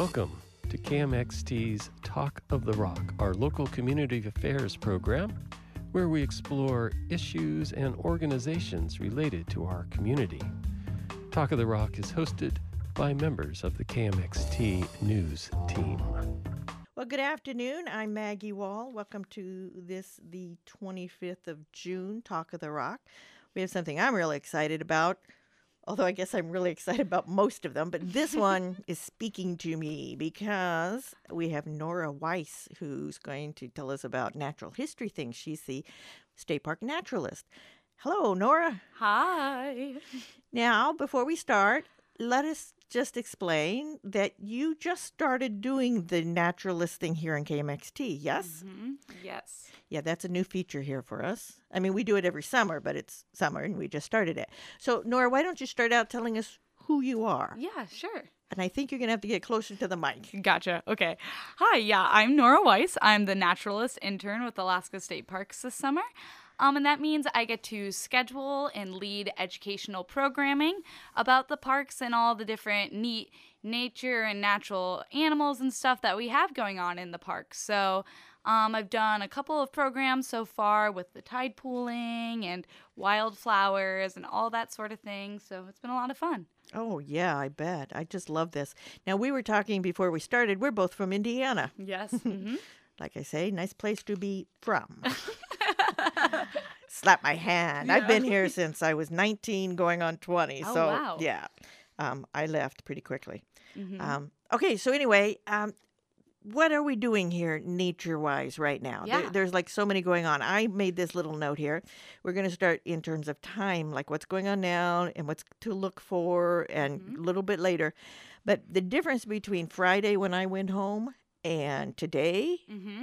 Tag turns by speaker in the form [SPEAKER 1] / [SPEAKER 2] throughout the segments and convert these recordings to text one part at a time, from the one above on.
[SPEAKER 1] Welcome to KMXT's Talk of the Rock, our local community affairs program, where we explore issues and organizations related to our community. Talk of the Rock is hosted by members of the KMXT News team.
[SPEAKER 2] Well, good afternoon. I'm Maggie Wall. Welcome to the 25th of June, Talk of the Rock. We have something I'm really excited about, although I guess I'm really excited about most of them. But this one is speaking to me because we have Nora Weiss, who's going to tell us about natural history things. She's the state park naturalist. Hello, Nora.
[SPEAKER 3] Hi.
[SPEAKER 2] Now, before we start, let us just explain that you just started doing the naturalist thing here in KMXT, yes?
[SPEAKER 3] Mm-hmm. Yes.
[SPEAKER 2] Yeah, that's a new feature here for us. I mean, we do it every summer, but it's summer and we just started it. So, Nora, why don't you start out telling us who you are?
[SPEAKER 3] Yeah, sure.
[SPEAKER 2] And I think you're going to have to get closer to the mic.
[SPEAKER 3] Gotcha. Okay. Hi, yeah, I'm Nora Weiss. I'm the naturalist intern with Alaska State Parks this summer. And that means I get to schedule and lead educational programming about the parks and all the different neat nature and natural animals and stuff that we have going on in the parks. So I've done a couple of programs so far with the tide pooling and wildflowers and all that sort of thing. So it's been a lot of fun.
[SPEAKER 2] Oh, yeah, I bet. I just love this. Now, we were talking before we started. We're both from Indiana.
[SPEAKER 3] Yes. Mm-hmm.
[SPEAKER 2] Like I say, nice place to be from. Slap my hand.
[SPEAKER 3] Yeah.
[SPEAKER 2] I've been here since I was 19 going on 20.
[SPEAKER 3] Oh,
[SPEAKER 2] so,
[SPEAKER 3] wow.
[SPEAKER 2] yeah, I left pretty quickly.
[SPEAKER 3] Mm-hmm.
[SPEAKER 2] Okay, so anyway, what are we doing here nature-wise right now?
[SPEAKER 3] Yeah.
[SPEAKER 2] There's like so many going on. I made this little note here. We're going to start in terms of time, like what's going on now and what's to look for and a little bit later. But the difference between Friday when I went home and today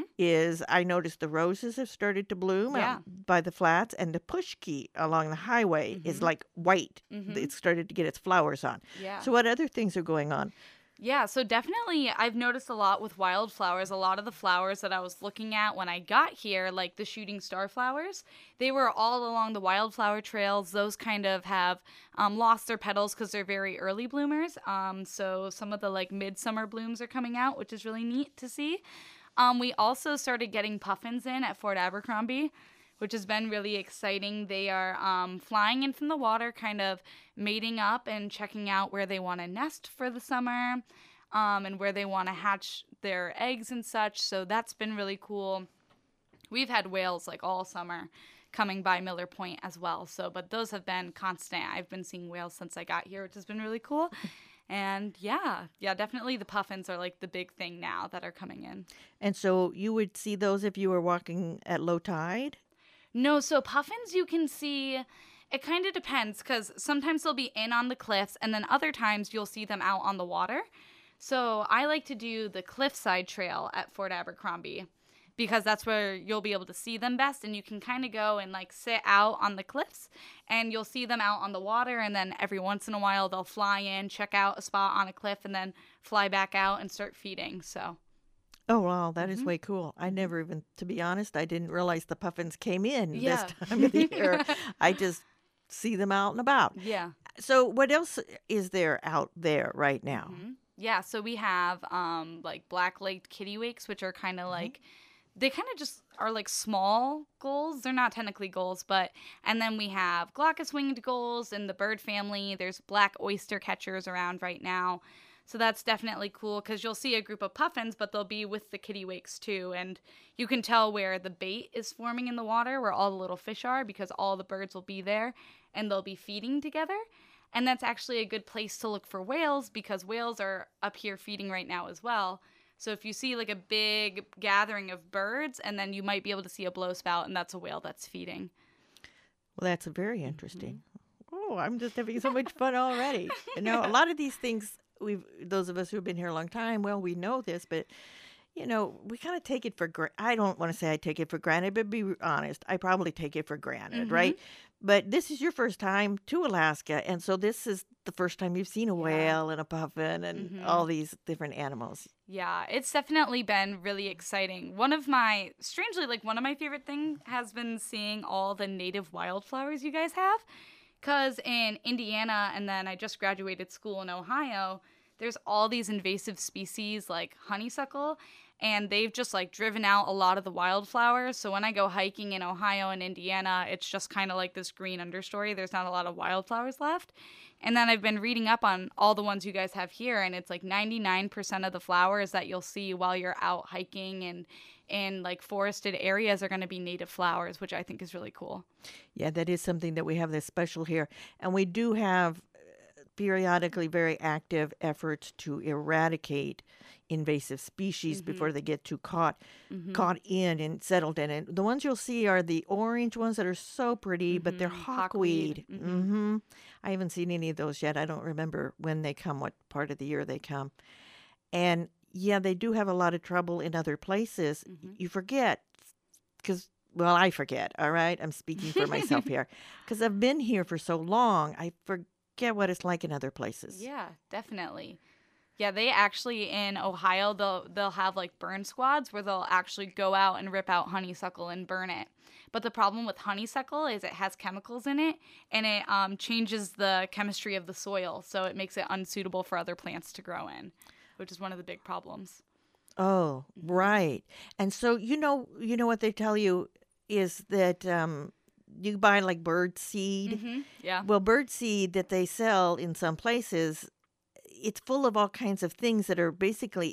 [SPEAKER 2] is I noticed the roses have started to bloom out by the flats, and the pushki along the highway is like white. It started to get its flowers on.
[SPEAKER 3] Yeah.
[SPEAKER 2] So what other things are going on?
[SPEAKER 3] Yeah, so definitely I've noticed a lot with wildflowers. A lot of the flowers that I was looking at when I got here, like the shooting star flowers, they were all along the wildflower trails. Those kind of have lost their petals because they're very early bloomers. So some of the like midsummer blooms are coming out, which is really neat to see. We also started getting puffins in at Fort Abercrombie, which has been really exciting. They are flying in from the water, kind of mating up and checking out where they want to nest for the summer and where they want to hatch their eggs and such. So that's been really cool. We've had whales like all summer coming by Miller Point as well. But those have been constant. I've been seeing whales since I got here, which has been really cool. And yeah, definitely the puffins are like the big thing now that are coming in.
[SPEAKER 2] And so you would see those if you were walking at low tide?
[SPEAKER 3] No, so puffins you can see, it kind of depends because sometimes they'll be in on the cliffs and then other times you'll see them out on the water. So I like to do the cliffside trail at Fort Abercrombie because that's where you'll be able to see them best, and you can kind of go and like sit out on the cliffs and you'll see them out on the water, and then every once in a while they'll fly in, check out a spot on a cliff, and then fly back out and start feeding. So.
[SPEAKER 2] Oh, wow, that is way cool. I never even, to be honest, I didn't realize the puffins came in
[SPEAKER 3] Yeah.
[SPEAKER 2] this time of the year. I just see them out and about.
[SPEAKER 3] Yeah.
[SPEAKER 2] So what else is there out there right now?
[SPEAKER 3] Yeah, so we have like black-legged kittiwakes, which are kind of like, they kind of just are like small gulls. They're not technically gulls, and then we have glaucous winged gulls in the bird family. There's black oyster catchers around right now. So that's definitely cool because you'll see a group of puffins, but they'll be with the kittiwakes too. And you can tell where the bait is forming in the water, where all the little fish are, because all the birds will be there and they'll be feeding together. And that's actually a good place to look for whales because whales are up here feeding right now as well. So if you see like a big gathering of birds, and then you might be able to see a blowspout, and that's a whale that's feeding.
[SPEAKER 2] Well, that's very interesting. Oh, I'm just having so much fun already. You know, a lot of these things, those of us who've been here a long time, well, we know this, but you know, we kind of take it for granted. I don't want to say I take it for granted, but be honest, I probably take it for granted, right? But this is your first time to Alaska, and so this is the first time you've seen a whale and a puffin and all these different animals.
[SPEAKER 3] Yeah, it's definitely been really exciting. Strangely, one of my favorite things has been seeing all the native wildflowers you guys have. Because in Indiana, and then I just graduated school in Ohio, there's all these invasive species like honeysuckle, and they've just like driven out a lot of the wildflowers. So when I go hiking in Ohio and Indiana, it's just kind of like this green understory. There's not a lot of wildflowers left. And then I've been reading up on all the ones you guys have here, and it's like 99% of the flowers that you'll see while you're out hiking and in like forested areas are going to be native flowers, which I think is really cool.
[SPEAKER 2] Yeah, that is something that we have that's special here. And we do have periodically very active efforts to eradicate invasive species before they get too caught in and settled in. And the ones you'll see are the orange ones that are so pretty, but they're hawkweed. I haven't seen any of those yet. I don't remember when they come, what part of the year they come. And yeah, they do have a lot of trouble in other places. You forget, because, well, I forget, all right? I'm speaking for myself here. Because I've been here for so long, I forget what it's like in other places.
[SPEAKER 3] Yeah, definitely. Yeah, they actually in Ohio they'll have like burn squads where they'll actually go out and rip out honeysuckle and burn it. But the problem with honeysuckle is it has chemicals in it, and it changes the chemistry of the soil, so it makes it unsuitable for other plants to grow in, which is one of the big problems.
[SPEAKER 2] Oh, right. And so you know what they tell you is that you buy like bird seed.
[SPEAKER 3] Yeah.
[SPEAKER 2] Well, bird seed that they sell in some places, it's full of all kinds of things that are basically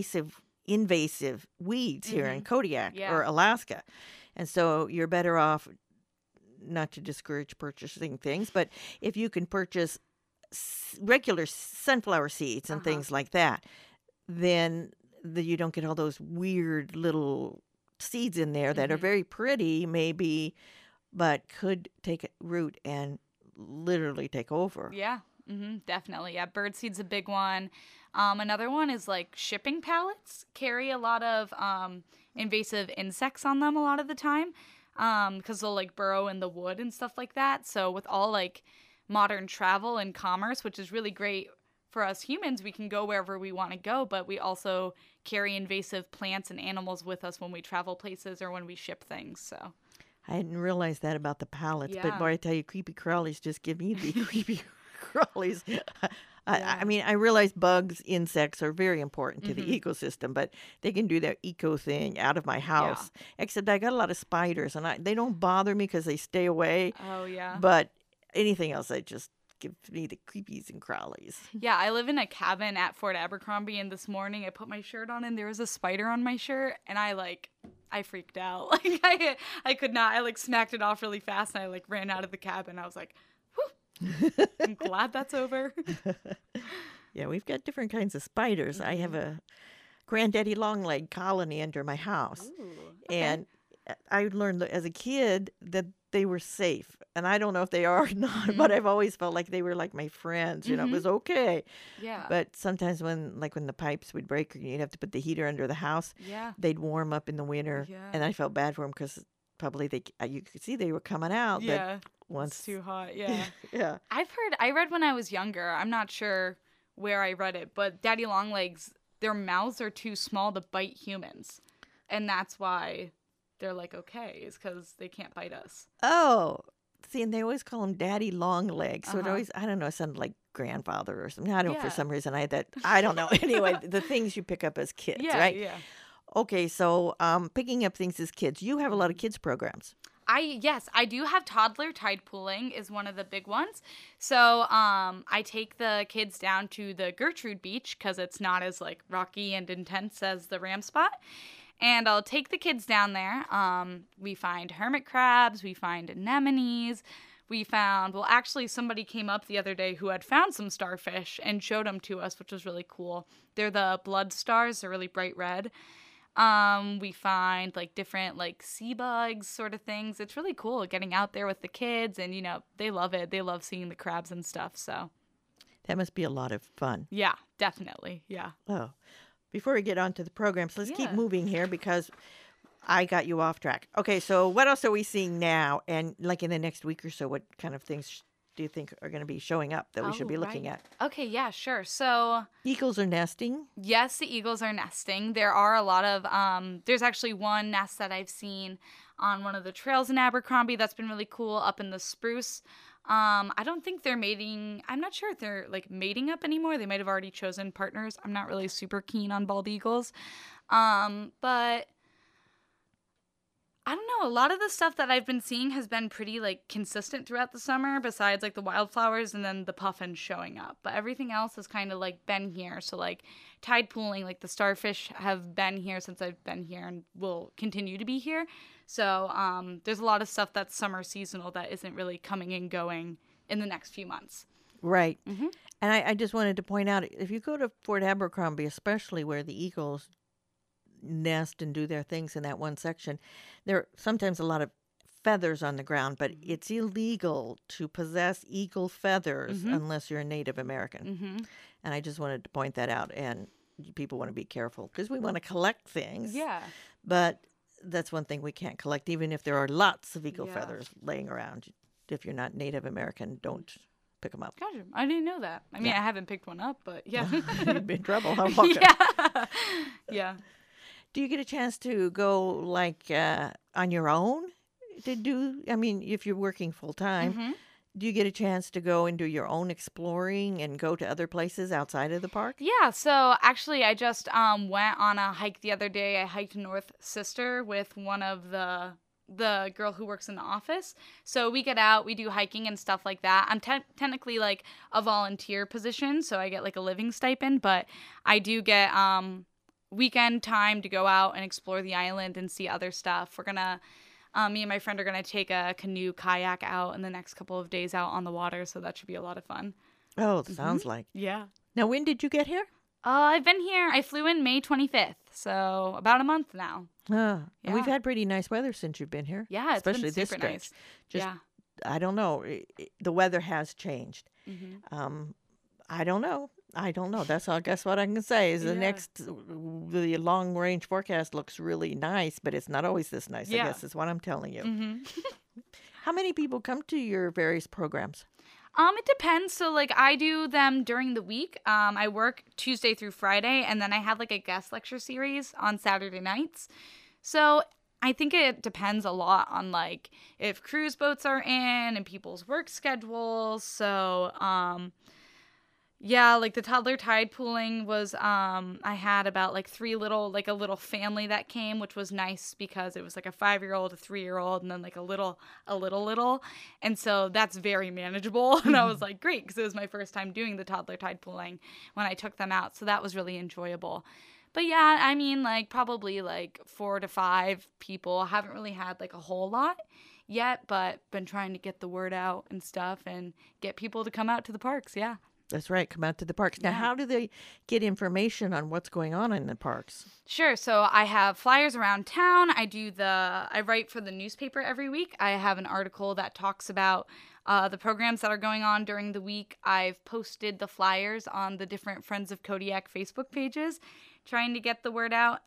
[SPEAKER 2] invasive weeds here in Kodiak or Alaska. And so you're better off, not to discourage purchasing things, but if you can purchase regular sunflower seeds and things like that, then you don't get all those weird little seeds in there that are very pretty, maybe, but could take root and literally take over.
[SPEAKER 3] Yeah. Definitely. Yeah, birdseed's a big one. Another one is like shipping pallets carry a lot of invasive insects on them a lot of the time because they'll like burrow in the wood and stuff like that. So with all like modern travel and commerce, which is really great for us humans, we can go wherever we want to go, but we also carry invasive plants and animals with us when we travel places or when we ship things. So
[SPEAKER 2] I didn't realize that about the pallets, but
[SPEAKER 3] Yeah.
[SPEAKER 2] boy, I tell you, creepy crawlies just give me the creepy crawlies. I mean, I realize bugs, insects are very important to the ecosystem, but they can do their eco thing out of my house. Except I got a lot of spiders, and they don't bother me because they stay away.
[SPEAKER 3] Oh, yeah.
[SPEAKER 2] But anything else, I just give me the creepies and crawlies.
[SPEAKER 3] Yeah, I live in a cabin at Fort Abercrombie, and this morning I put my shirt on and there was a spider on my shirt, and I freaked out. Like I could not. I like smacked it off really fast, and I like ran out of the cabin. I was like, whew, I'm glad that's over.
[SPEAKER 2] Yeah, we've got different kinds of spiders. I have a granddaddy longleg colony under my house.
[SPEAKER 3] Ooh, okay.
[SPEAKER 2] And I learned as a kid that they were safe. And I don't know if they are or not, but I've always felt like they were like my friends. You know, it was okay.
[SPEAKER 3] Yeah.
[SPEAKER 2] But sometimes when the pipes would break or you'd have to put the heater under the house,
[SPEAKER 3] Yeah.
[SPEAKER 2] they'd warm up in the winter.
[SPEAKER 3] Yeah.
[SPEAKER 2] And I felt bad for them because probably you could see they were coming out.
[SPEAKER 3] Yeah.
[SPEAKER 2] But once,
[SPEAKER 3] It's too hot. Yeah.
[SPEAKER 2] yeah.
[SPEAKER 3] I read when I was younger. I'm not sure where I read it, but daddy longlegs, their mouths are too small to bite humans. And that's why they're like, okay, is because they can't bite us.
[SPEAKER 2] Oh, see, and they always call him Daddy Longlegs. So it always, I don't know, it sounded like grandfather or something. I don't, for
[SPEAKER 3] Yeah.
[SPEAKER 2] some reason, I don't know. Anyway, the things you pick up as kids, right?
[SPEAKER 3] Yeah.
[SPEAKER 2] Okay, so picking up things as kids, you have a lot of kids programs.
[SPEAKER 3] Yes, I do have toddler tide pooling is one of the big ones. So I take the kids down to the Gertrude Beach because it's not as like rocky and intense as the Ram Spot. And I'll take the kids down there. We find hermit crabs, we find anemones, actually somebody came up the other day who had found some starfish and showed them to us, which was really cool. They're the blood stars, they're really bright red. We find like different like sea bugs sort of things. It's really cool getting out there with the kids, and they love it. They love seeing the crabs and stuff. So
[SPEAKER 2] That must be a lot of fun.
[SPEAKER 3] yeah, definitely. Yeah.
[SPEAKER 2] Oh, before we get on to the programs, let's keep
[SPEAKER 3] Yeah.
[SPEAKER 2] moving here because I got you off track. Okay, so what else are we seeing now? And like in the next week or so, what kind of things do you think are going to be showing up that we should be looking at?
[SPEAKER 3] Okay, yeah, sure. So
[SPEAKER 2] Eagles are nesting.
[SPEAKER 3] yes, the eagles are nesting. There are a lot of, there's actually one nest that I've seen on one of the trails in Abercrombie that's been really cool up in the spruce. I don't think they're mating. I'm not sure if they're like mating up anymore. They might have already chosen partners. I'm not really super keen on bald eagles. But I don't know. A lot of the stuff that I've been seeing has been pretty like consistent throughout the summer, besides like the wildflowers and then the puffins showing up. But everything else has kind of like been here. So like tide pooling, like the starfish have been here since I've been here and will continue to be here. So there's a lot of stuff that's summer seasonal that isn't really coming and going in the next few months.
[SPEAKER 2] Right. Mm-hmm. And I just wanted to point out, if you go to Fort Abercrombie, especially where the eagles nest and do their things in that one section, there are sometimes a lot of feathers on the ground, but it's illegal to possess eagle feathers unless you're a Native American. And I just wanted to point that out. And people want to be careful because we want to collect things.
[SPEAKER 3] Yeah.
[SPEAKER 2] But that's one thing we can't collect, even if there are lots of eagle feathers laying around. If you're not Native American, don't pick them up.
[SPEAKER 3] Gotcha. I didn't know that. I mean, I haven't picked one up, but yeah.
[SPEAKER 2] You'd be in trouble, huh, Walker?
[SPEAKER 3] Yeah. Yeah.
[SPEAKER 2] Do you get a chance to go like on your own to do? I mean, if you're working full time, do you get a chance to go and do your own exploring and go to other places outside of the park?
[SPEAKER 3] Yeah. So actually, I just went on a hike the other day. I hiked North Sister with one of the girl who works in the office. So we get out, we do hiking and stuff like that. I'm technically like a volunteer position, so I get like a living stipend, but I do get weekend time to go out and explore the island and see other stuff. We're gonna me and my friend are gonna take a canoe kayak out in the next couple of days out on the water, so that should be a lot of fun.
[SPEAKER 2] Oh, it sounds like.
[SPEAKER 3] Yeah.
[SPEAKER 2] Now, when did you get here?
[SPEAKER 3] I've been here. I flew in May 25th, so about a month now.
[SPEAKER 2] And we've had pretty nice weather since you've been here.
[SPEAKER 3] Yeah, it's
[SPEAKER 2] especially
[SPEAKER 3] been
[SPEAKER 2] this
[SPEAKER 3] super
[SPEAKER 2] stretch.
[SPEAKER 3] nice.
[SPEAKER 2] Just, I don't know. The weather has changed. I don't know. That's all. Guess what I can say is the long range forecast looks really nice, but it's not always this nice. I guess is what I'm telling you. How many people come to your various programs?
[SPEAKER 3] It depends. So, like, I do them during the week. I work Tuesday through Friday, and then I have, like, a guest lecture series on Saturday nights. So, I think it depends a lot on, like, if cruise boats are in and people's work schedules. So, yeah, like the toddler tide pooling was, I had about like a little family that came, which was nice because it was like a 5-year-old, a 3-year-old, and then like a little. And so that's very manageable. And I was like, great, because it was my first time doing the toddler tide pooling when I took them out. So that was really enjoyable. But yeah, I mean, like probably like 4 to 5 people. I haven't really had like a whole lot yet, but been trying to get the word out and stuff and get people to come out to the parks. Yeah.
[SPEAKER 2] That's right. Come out to the parks. Now, how do they get information on what's going on in the parks?
[SPEAKER 3] Sure. So I have flyers around town. I write for the newspaper every week. I have an article that talks about the programs that are going on during the week. I've posted the flyers on the different Friends of Kodiak Facebook pages, trying to get the word out.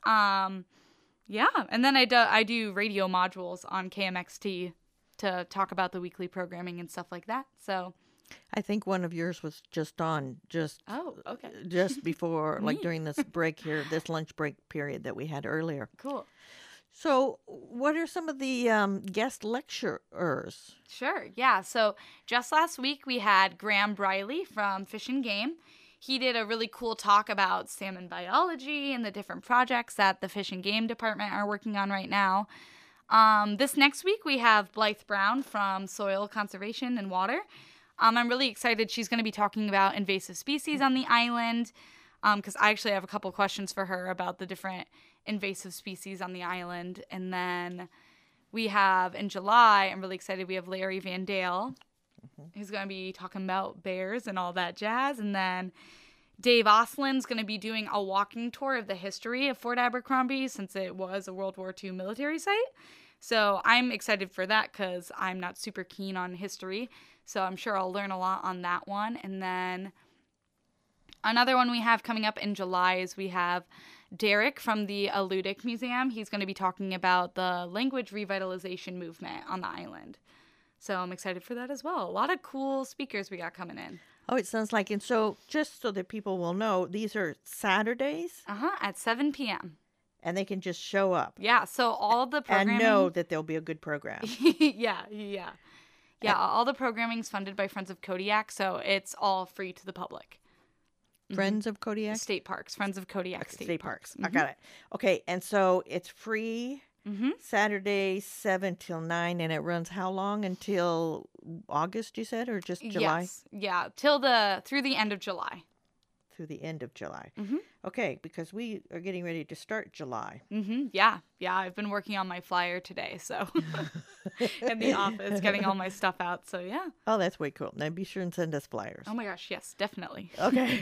[SPEAKER 3] Yeah. And then I do radio modules on KMXT to talk about the weekly programming and stuff like that. So
[SPEAKER 2] I think one of yours was just on just before, like during this break here, this lunch break period that we had earlier.
[SPEAKER 3] Cool.
[SPEAKER 2] So what are some of the guest lecturers?
[SPEAKER 3] Sure. Yeah. So just last week we had Graham Briley from Fish and Game. He did a really cool talk about salmon biology and the different projects that the Fish and Game department are working on right now. This next week we have Blythe Brown from Soil Conservation and Water. I'm really excited. She's going to be talking about invasive species on the island because I actually have a couple questions for her about the different invasive species on the island. And then we have, in July, I'm really excited, we have Larry Van Dale, who's going to be talking about bears and all that jazz. And then Dave Oslin's going to be doing a walking tour of the history of Fort Abercrombie since it was a World War II military site. So I'm excited for that because I'm not super keen on history. So I'm sure I'll learn a lot on that one. And then another one we have coming up in July is we have Derek from the Alludic Museum. He's going to be talking about the language revitalization movement on the island. So I'm excited for that as well. A lot of cool speakers we got coming in.
[SPEAKER 2] Oh, it sounds like, and so just so that people will know, these are Saturdays?
[SPEAKER 3] At 7 p.m.
[SPEAKER 2] And they can just show up.
[SPEAKER 3] Yeah, so all the programming.
[SPEAKER 2] And know that there'll be a good program.
[SPEAKER 3] Yeah. Yeah, all the programming's funded by Friends of Kodiak, so it's all free to the public.
[SPEAKER 2] Friends of Kodiak?
[SPEAKER 3] State parks, Friends of Kodiak State Parks.
[SPEAKER 2] I got it. Okay, and so it's free Saturday 7 till 9, and it runs how long? Until August, you said, or just July?
[SPEAKER 3] Yes. Yeah, through the end of July.
[SPEAKER 2] Through the end of July. Okay, because we are getting ready to start July.
[SPEAKER 3] Yeah. I've been working on my flyer today, so in the office, getting all my stuff out. So yeah.
[SPEAKER 2] Oh, that's way cool. Now be sure and send us flyers.
[SPEAKER 3] Oh my gosh, yes, definitely.
[SPEAKER 2] Okay.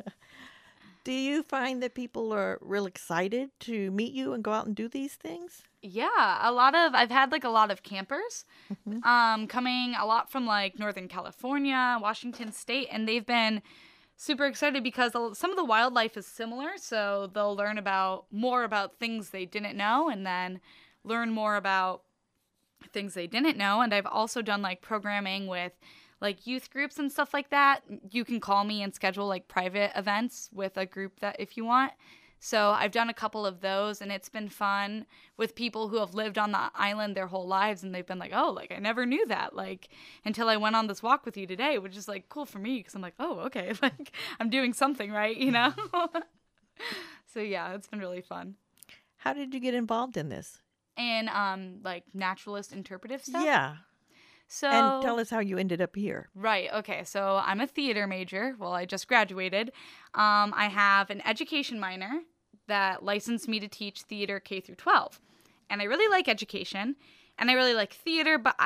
[SPEAKER 2] Do you find that people are real excited to meet you and go out and do these things?
[SPEAKER 3] Yeah, I've had like a lot of campers coming a lot from like Northern California, Washington State, and they've been super excited because some of the wildlife is similar, so they'll learn more about things they didn't know and then learn more about things they didn't know. And I've also done like programming with like youth groups and stuff like that. You can call me and schedule like private events with a group that if you want. So I've done a couple of those, and it's been fun with people who have lived on the island their whole lives, and they've been like, oh, like I never knew that, like until I went on this walk with you today, which is like cool for me because I'm like, oh, okay, like I'm doing something right, you know? So yeah, it's been really fun.
[SPEAKER 2] How did you get involved in this?
[SPEAKER 3] And like naturalist interpretive stuff?
[SPEAKER 2] Yeah.
[SPEAKER 3] So
[SPEAKER 2] And tell us how you ended up here.
[SPEAKER 3] Right. Okay. So I'm a theater major. Well, I just graduated. I have an education minor that licensed me to teach theater K through 12. And I really like education and I really like theater, but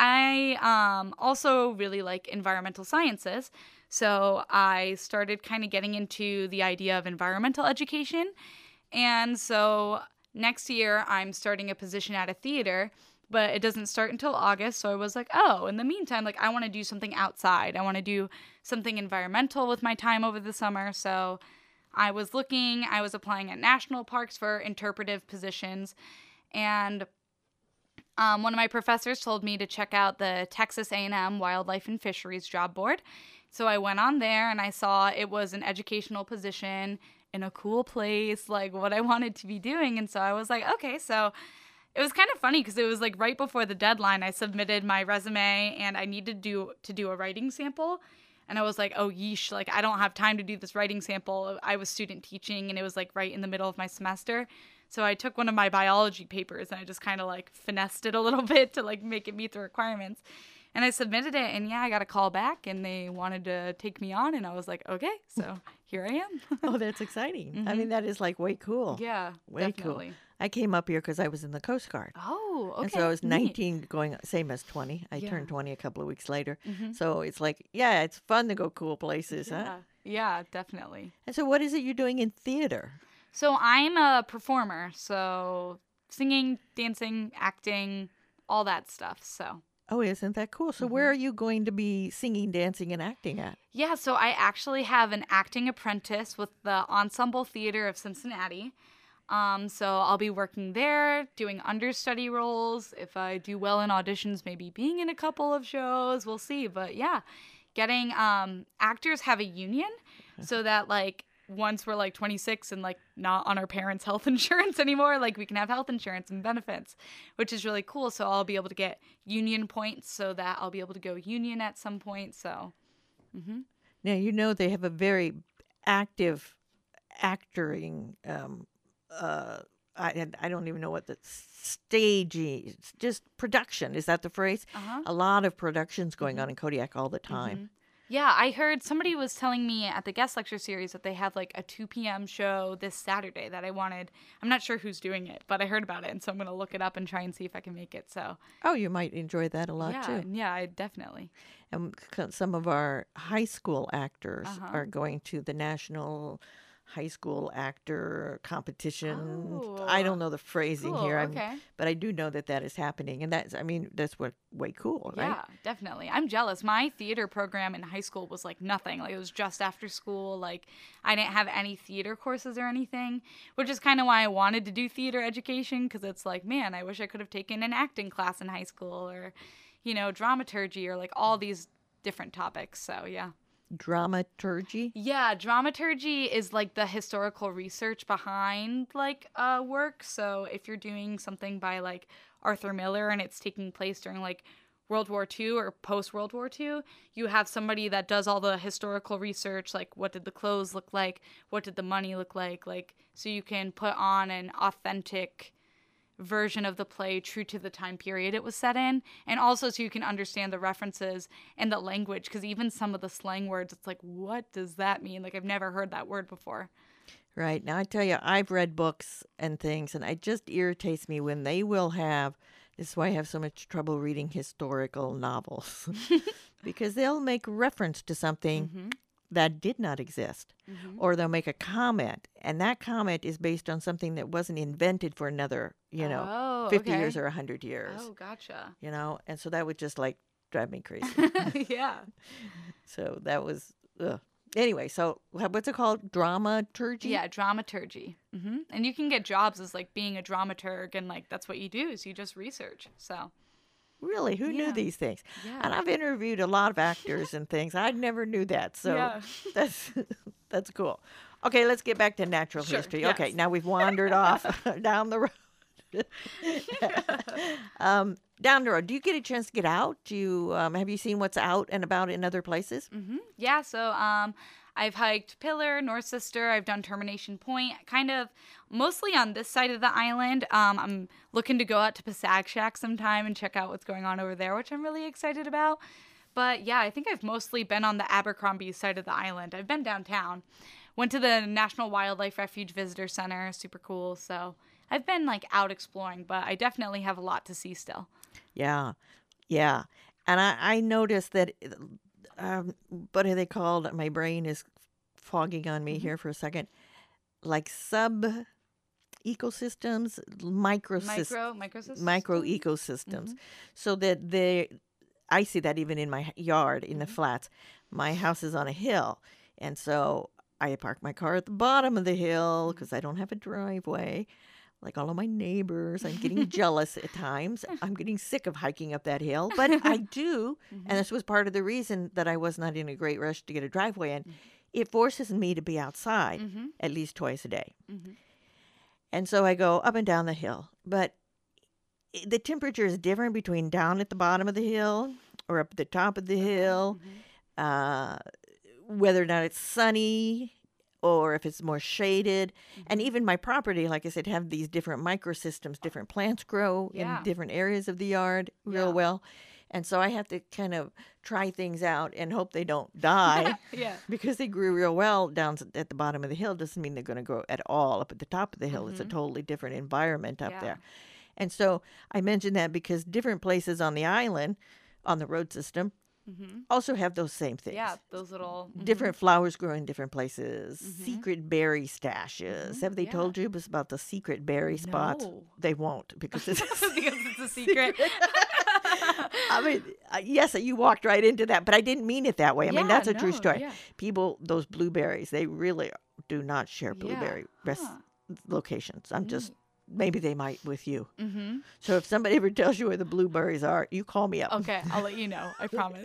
[SPEAKER 3] I also really like environmental sciences. So I started kind of getting into the idea of environmental education. And so next year I'm starting a position at a theater, but it doesn't start until August. So I was like, oh, in the meantime, like I want to do something outside. I want to do something environmental with my time over the summer. So I was applying at national parks for interpretive positions. And one of my professors told me to check out the Texas A&M Wildlife and Fisheries job board. So I went on there and I saw it was an educational position in a cool place, like what I wanted to be doing. And so I was like, okay, so it was kind of funny because it was like right before the deadline. I submitted my resume and I needed to do a writing sample. And I was like, oh, yeesh, like I don't have time to do this writing sample. I was student teaching and it was like right in the middle of my semester. So I took one of my biology papers and I just kind of like finessed it a little bit to like make it meet the requirements. And I submitted it and yeah, I got a call back and they wanted to take me on. And I was like, okay, so here I am.
[SPEAKER 2] Oh, that's exciting. I mean, that is like way cool.
[SPEAKER 3] Yeah,
[SPEAKER 2] Way
[SPEAKER 3] definitely.
[SPEAKER 2] cool. I came up here because I was in the Coast Guard.
[SPEAKER 3] Oh, okay.
[SPEAKER 2] And so I was
[SPEAKER 3] neat.
[SPEAKER 2] 19 going, same as 20. I
[SPEAKER 3] Yeah.
[SPEAKER 2] turned 20 a couple of weeks later. So it's like, yeah, it's fun to go cool places, huh?
[SPEAKER 3] Yeah, definitely.
[SPEAKER 2] And so what is it you're doing in theater?
[SPEAKER 3] So I'm a performer, so singing, dancing, acting, all that stuff. So
[SPEAKER 2] Oh, isn't that cool? So where are you going to be singing, dancing, and acting at?
[SPEAKER 3] yeah, so I actually have an acting apprentice with the Ensemble Theater of Cincinnati. So I'll be working there, doing understudy roles. If I do well in auditions, maybe being in a couple of shows. We'll see. But yeah, getting actors have a union so that like once we're like 26 and like not on our parents' health insurance anymore, like we can have health insurance and benefits, which is really cool. So I'll be able to get union points so that I'll be able to go union at some point. So
[SPEAKER 2] Now, you know they have a very active actoring I don't even know what the stage is. Just production. Is that the phrase? A lot of productions going on in Kodiak all the time.
[SPEAKER 3] yeah, I heard somebody was telling me at the guest lecture series that they have like a 2 p.m. show this Saturday that I wanted. I'm not sure who's doing it, but I heard about it. And so I'm going to look it up and try and see if I can make it. So
[SPEAKER 2] Oh, you might enjoy that a lot too.
[SPEAKER 3] yeah, I definitely.
[SPEAKER 2] And some of our high school actors are going to the National High School Actor Competition. I don't know the phrasing
[SPEAKER 3] Cool,
[SPEAKER 2] here,
[SPEAKER 3] okay.
[SPEAKER 2] but I do know that is happening. And that's way cool, right?
[SPEAKER 3] Yeah, definitely. I'm jealous. My theater program in high school was like nothing. Like it was just after school. Like I didn't have any theater courses or anything, which is kind of why I wanted to do theater education because it's like, man, I wish I could have taken an acting class in high school or, you know, dramaturgy or like all these different topics. So yeah.
[SPEAKER 2] Dramaturgy?
[SPEAKER 3] Yeah, dramaturgy is like the historical research behind like work. So if you're doing something by like Arthur Miller and it's taking place during like World War II or post World War II, you have somebody that does all the historical research, like what did the clothes look like, what did the money look like, so you can put on an authentic version of the play true to the time period it was set in, and also so you can understand the references and the language, because even some of the slang words, it's like, what does that mean? Like, I've never heard that word before.
[SPEAKER 2] Right. Now, I tell you, I've read books and things, and it just irritates me when they will have, this is why I have so much trouble reading historical novels, because they'll make reference to something that did not exist, or they'll make a comment, and that comment is based on something that wasn't invented for another, 50 years or 100 years.
[SPEAKER 3] Oh, gotcha.
[SPEAKER 2] And so that would just like drive me crazy.
[SPEAKER 3] Yeah.
[SPEAKER 2] So that was, ugh. Anyway, so what's it called? Dramaturgy?
[SPEAKER 3] Yeah, dramaturgy. And you can get jobs as like being a dramaturg, and like that's what you do is you just research. So
[SPEAKER 2] really, who knew these things?
[SPEAKER 3] Yeah.
[SPEAKER 2] And I've interviewed a lot of actors and things. I never knew that. So that's cool. Okay, let's get back to natural history.
[SPEAKER 3] Yes.
[SPEAKER 2] Okay, now we've wandered off down the road. Down the road, do you get a chance to get out? Do you have you seen what's out and about in other places?
[SPEAKER 3] Yeah, so I've hiked Pillar, North Sister, I've done Termination Point, kind of mostly on this side of the island. I'm looking to go out to Pasag Shack sometime and check out what's going on over there, which I'm really excited about. But yeah, I think I've mostly been on the Abercrombie side of the island. I've been downtown. Went to the National Wildlife Refuge Visitor Center, super cool. So I've been like out exploring, but I definitely have a lot to see still.
[SPEAKER 2] Yeah. And I noticed that, what are they called? My brain is fogging on me here for a second. Like ecosystems, micro ecosystems. So that I see that even in my yard, in the flats. My house is on a hill. And so I park my car at the bottom of the hill because I don't have a driveway. Like all of my neighbors, I'm getting jealous at times. I'm getting sick of hiking up that hill, but I do. And this was part of the reason that I was not in a great rush to get a driveway in. It forces me to be outside at least twice a day. And so I go up and down the hill. But the temperature is different between down at the bottom of the hill or up at the top of the hill. Whether or not it's sunny or if it's more shaded. And even my property, like I said, have these different microsystems. Different plants grow in different areas of the yard real well. And so I have to kind of try things out and hope they don't die. Because they grew real well down at the bottom of the hill doesn't mean they're going to grow at all up at the top of the hill. It's a totally different environment up there. And so I mentioned that because different places on the island, on the road system, also have those same things.
[SPEAKER 3] Yeah, those little...
[SPEAKER 2] Different flowers grow in different places. Secret berry stashes. Have they told you about the secret berry spots? They won't because it's
[SPEAKER 3] a secret.
[SPEAKER 2] I mean, yes, you walked right into that, but I didn't mean it that way. I mean, that's a true story. People, those blueberries, they really do not share blueberry locations. I'm just... Maybe they might with you. So if somebody ever tells you where the blueberries are, you call me up.
[SPEAKER 3] Okay, I'll let you know. I promise.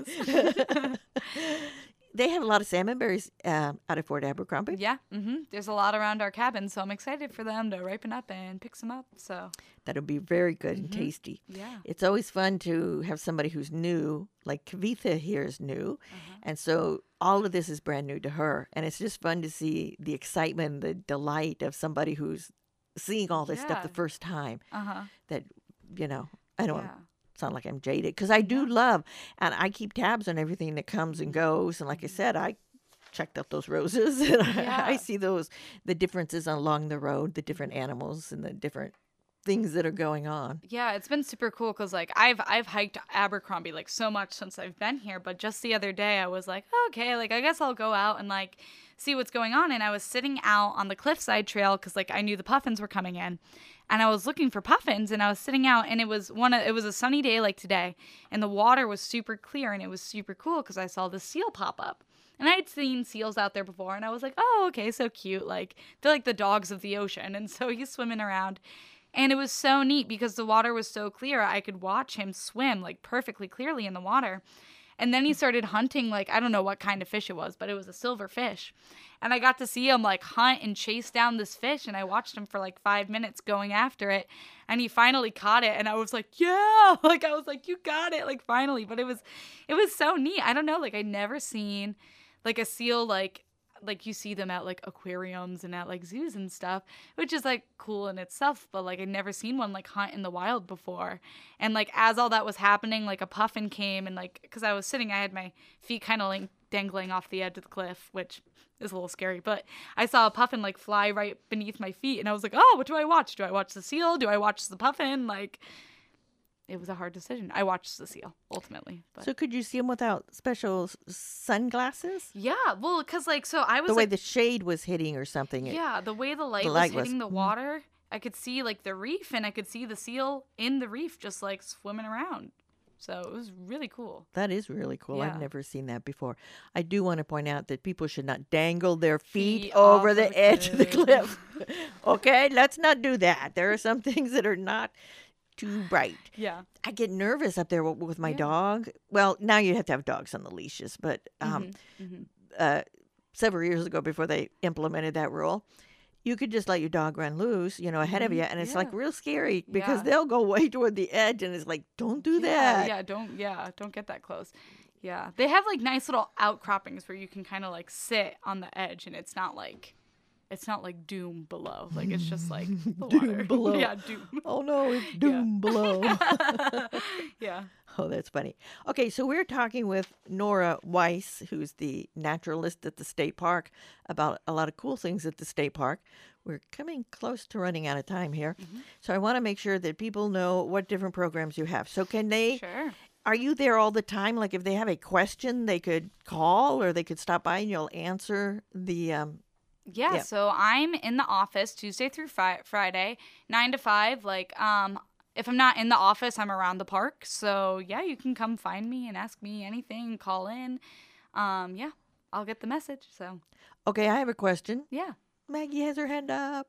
[SPEAKER 2] They have a lot of salmon berries out of Fort Abercrombie.
[SPEAKER 3] Yeah. There's a lot around our cabin, so I'm excited for them to ripen up and pick some up. So
[SPEAKER 2] that'll be very good and tasty.
[SPEAKER 3] Yeah.
[SPEAKER 2] It's always fun to have somebody who's new, like Kavitha here is new. And so all of this is brand new to her. And it's just fun to see the excitement, the delight of somebody who's seeing all this stuff the first time. That, I don't sound like I'm jaded because I do love, and I keep tabs on everything that comes and goes. And like I said, I checked out those roses and I see the differences along the road, the different animals and the different things that are going on.
[SPEAKER 3] Yeah, it's been super cool because like I've hiked Abercrombie like so much since I've been here, but just the other day I was like, okay, like I guess I'll go out and like see what's going on. And I was sitting out on the cliffside trail because like I knew the puffins were coming in, and I was looking for puffins, and I was sitting out, and it was a sunny day like today, and the water was super clear, and it was super cool because I saw the seal pop up. And I had seen seals out there before, and I was like, oh, okay, so cute. Like they're like the dogs of the ocean, and so he's swimming around. And it was so neat because the water was so clear. I could watch him swim like perfectly clearly in the water. And then he started hunting, like, I don't know what kind of fish it was, but it was a silver fish. And I got to see him, like, hunt and chase down this fish. And I watched him for, like, 5 minutes going after it. And he finally caught it. And I was like, yeah. Like, I was like, you got it. Like, finally. But it was so neat. I don't know. Like, I'd never seen, like, a seal, like you see them at, like, aquariums and at, like, zoos and stuff, which is, like, cool in itself. But, like, I'd never seen one, like, hunt in the wild before. And, like, as all that was happening, like, a puffin came and, like, because I was sitting, I had my feet kind of, like, dangling off the edge of the cliff, which is a little scary. But I saw a puffin, like, fly right beneath my feet. And I was like, oh, what do I watch? Do I watch the seal? Do I watch the puffin? Like, it was a hard decision. I watched the seal, ultimately. But.
[SPEAKER 2] So could you see them without special sunglasses?
[SPEAKER 3] Yeah, well, because, like, so I was,
[SPEAKER 2] The way
[SPEAKER 3] like,
[SPEAKER 2] the shade was hitting or something.
[SPEAKER 3] yeah, the way the light
[SPEAKER 2] light
[SPEAKER 3] was
[SPEAKER 2] was-
[SPEAKER 3] hitting the water, I could see, like, the reef, and I could see the seal in the reef just, like, swimming around. So it was really cool.
[SPEAKER 2] That is really cool.
[SPEAKER 3] Yeah.
[SPEAKER 2] I've never seen that before. I do want to point out that people should not dangle their feet
[SPEAKER 3] Feet
[SPEAKER 2] over
[SPEAKER 3] off
[SPEAKER 2] the
[SPEAKER 3] of the
[SPEAKER 2] edge of the
[SPEAKER 3] cliff.
[SPEAKER 2] cliff. Okay, let's not do that. There are some things that are not too bright.
[SPEAKER 3] Yeah.
[SPEAKER 2] I get nervous up there with my
[SPEAKER 3] Yeah.
[SPEAKER 2] dog. Well, now you have to have dogs on the leashes, but several years ago, before they implemented that rule, you could just let your dog run loose, ahead of you, and it's like
[SPEAKER 3] Yeah.
[SPEAKER 2] real scary because
[SPEAKER 3] Yeah.
[SPEAKER 2] they'll go way toward the edge, and it's like, don't do that.
[SPEAKER 3] Yeah, don't get that close. Yeah. They have, like, nice little outcroppings where you can kind of, like, sit on the edge, and it's not like doom below. Like, it's just like the
[SPEAKER 2] Doom
[SPEAKER 3] water.
[SPEAKER 2] below.
[SPEAKER 3] Yeah, doom.
[SPEAKER 2] Oh no, it's doom below.
[SPEAKER 3] Yeah.
[SPEAKER 2] Oh, that's funny. Okay, so we're talking with Nora Weiss, who's the naturalist at the state park, about a lot of cool things at the state park. We're coming close to running out of time here. So I want to make sure that people know what different programs you have. So can they,
[SPEAKER 3] Sure.
[SPEAKER 2] are you there all the time? Like if they have a question, they could call or they could stop by and you'll answer the,
[SPEAKER 3] Yeah,
[SPEAKER 2] Yeah.
[SPEAKER 3] so I'm in the office Tuesday through Friday, 9 to 5. Like, if I'm not in the office, I'm around the park. So, yeah, you can come find me and ask me anything, call in. Yeah, I'll get the message. So,
[SPEAKER 2] okay, I have a question.
[SPEAKER 3] yeah.
[SPEAKER 2] Maggie has her hand up.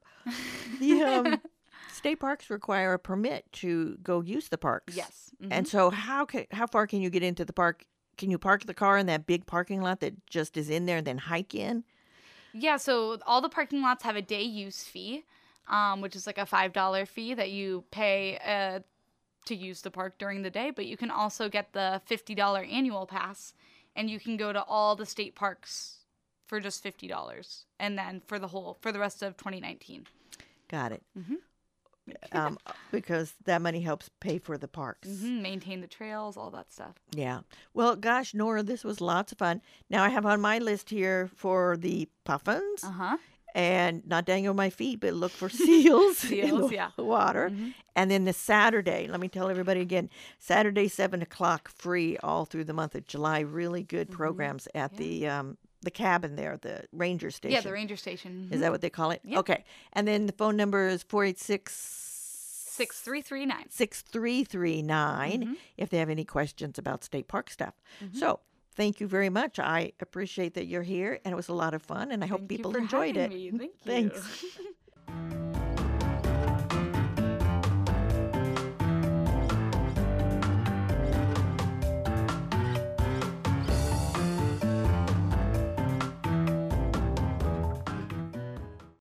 [SPEAKER 2] The state parks require a permit to go use the parks.
[SPEAKER 3] Yes. Mhm.
[SPEAKER 2] And so how far can you get into the park? Can you park the car in that big parking lot that just is in there and then hike in?
[SPEAKER 3] Yeah, so all the parking lots have a day use fee, which is like a $5 fee that you pay to use the park during the day. But you can also get the $50 annual pass, and you can go to all the state parks for just $50, and then for the rest of 2019.
[SPEAKER 2] Got it.
[SPEAKER 3] Mm-hmm.
[SPEAKER 2] Because that money helps pay for the parks.
[SPEAKER 3] Maintain the trails, all that stuff.
[SPEAKER 2] Yeah. Well, gosh, Nora, this was lots of fun. Now I have on my list here for the puffins.
[SPEAKER 3] Uh-huh.
[SPEAKER 2] And not dangle my feet, but look for seals, in
[SPEAKER 3] Seals,
[SPEAKER 2] the
[SPEAKER 3] yeah.
[SPEAKER 2] water. And then the Saturday, let me tell everybody again, Saturday, 7 o'clock, free all through the month of July. Really good programs at the cabin there, the ranger station.
[SPEAKER 3] Yeah, the ranger station.
[SPEAKER 2] Is that what they call it?
[SPEAKER 3] Yeah.
[SPEAKER 2] Okay. And then the phone number is 486
[SPEAKER 3] 6339.
[SPEAKER 2] 6339 if they have any questions about state park stuff. So thank you very much. I appreciate that you're here, and it was a lot of fun, and I hope
[SPEAKER 3] Thank you
[SPEAKER 2] people
[SPEAKER 3] for
[SPEAKER 2] enjoyed it.
[SPEAKER 3] having me. Thank you.
[SPEAKER 2] Thanks.